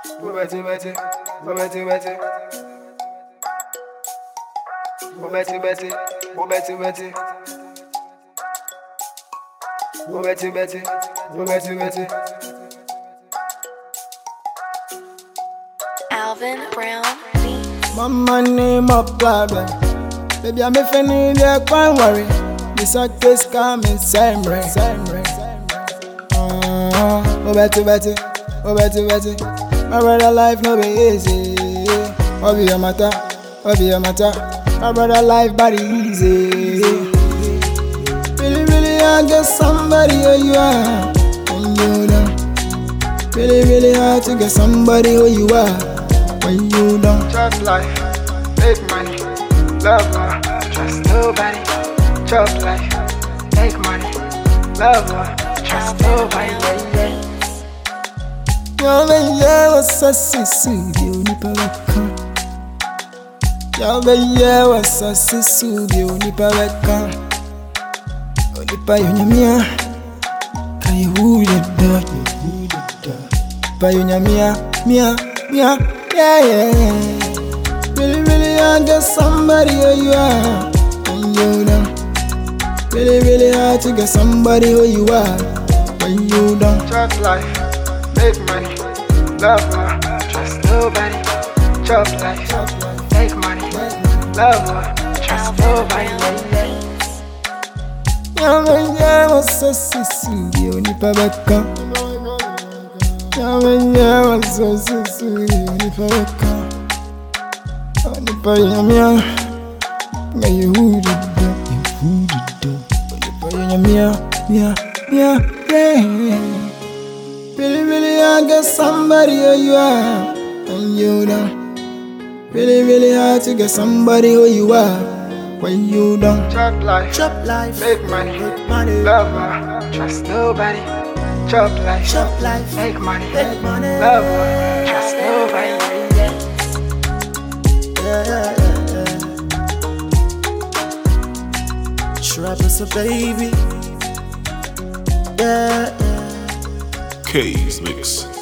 Ubeti, beti, ubeti, beti. Ubeti, beti, ubeti, beti. Ubeti, beti, ubeti, beti. Alvin Brown Beats. Mama name up problem. Baby, I'm feeling there, can't worry. This a case coming, same rain. Ubeti, beti, ubeti, beti. My brother life no be easy. What be your matter? What be your matter? My brother life body easy. Really, really, I get somebody who you are. When you done. Really, really hard to get somebody who you are. When you done. Just life, make money, love her, trust nobody. Chop life, make money, love her, trust nobody. Yawe yewa sasi sudi unipa weka. Yawe yewa sasi sudi unipa weka. Unipa yunyamia kai huye da. Unipa yunyamia mia yeah. Really, really, I get somebody who you are. When you done. Really, really hard to get somebody who you are. When you done. Just life, make money, love her, trust nobody. Chop life, make money, love her, trust nobody. Yawe yewa sasi sudi unipa weka. Yawe yewa sasi sudi unipa weka. Unipa yunyamia kai huye da. Unipa yunyamia yeah. Really, really, I get somebody who you are. When you done. Really, really hard to get somebody who you are. When you done. Chop life, make money, love her, trust nobody. Chop life, make money, love her, trust nobody. Trap is a baby. Yeah. K's Mix.